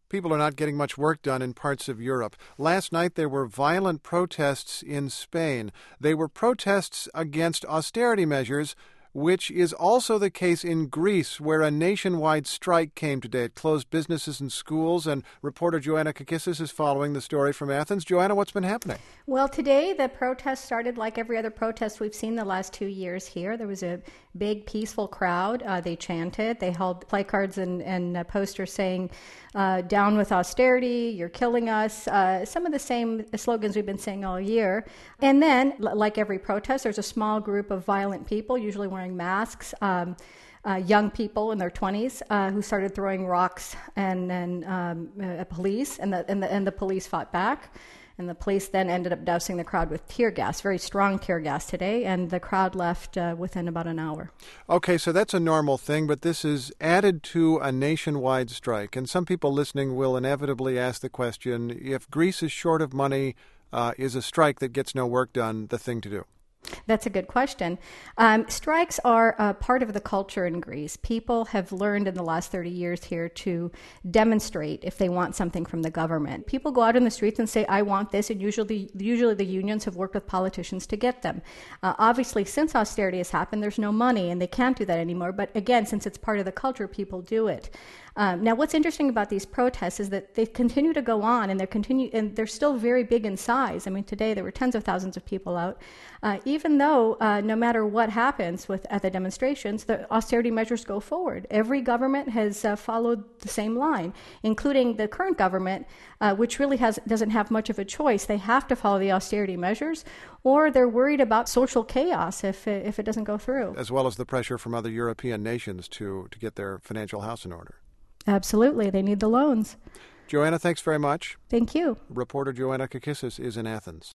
People are not getting much work done in parts of Europe. Last night there were violent protests in Spain. They were protests against austerity measures, which is also the case in Greece, where a nationwide strike came today. It closed businesses and schools, and reporter Joanna Kakissis is following the story from Athens. Joanna, what's been happening? Well, today the protest started like every other protest we've seen the last 2 years here. There was a big, peaceful crowd. They chanted. They held placards and posters saying, down with austerity, you're killing us, some of the same slogans we've been saying all year. And then, like every protest, there's a small group of violent people, usually wearing masks, young people in their 20s who started throwing rocks and police, and the police fought back. And the police then ended up dousing the crowd with tear gas, very strong tear gas today, and the crowd left within about an hour. Okay, so that's a normal thing, but this is added to a nationwide strike. And some people listening will inevitably ask the question, if Greece is short of money, is a strike that gets no work done the thing to do? That's a good question. Strikes are a part of the culture in Greece. People have learned in the last 30 years here to demonstrate if they want something from the government. People go out in the streets and say, I want this, and usually the unions have worked with politicians to get them. Obviously, since austerity has happened, there's no money, and they can't do that anymore. But again, since it's part of the culture, people do it. Now, what's interesting about these protests is that they continue to go on, and they're still very big in size. I mean, today there were tens of thousands of people out, even though no matter what happens at the demonstrations, the austerity measures go forward. Every government has followed the same line, including the current government, which really doesn't have much of a choice. They have to follow the austerity measures, or they're worried about social chaos if it doesn't go through. As well as the pressure from other European nations to get their financial house in order. Absolutely. They need the loans. Joanna, thanks very much. Thank you. Reporter Joanna Kakissis is in Athens.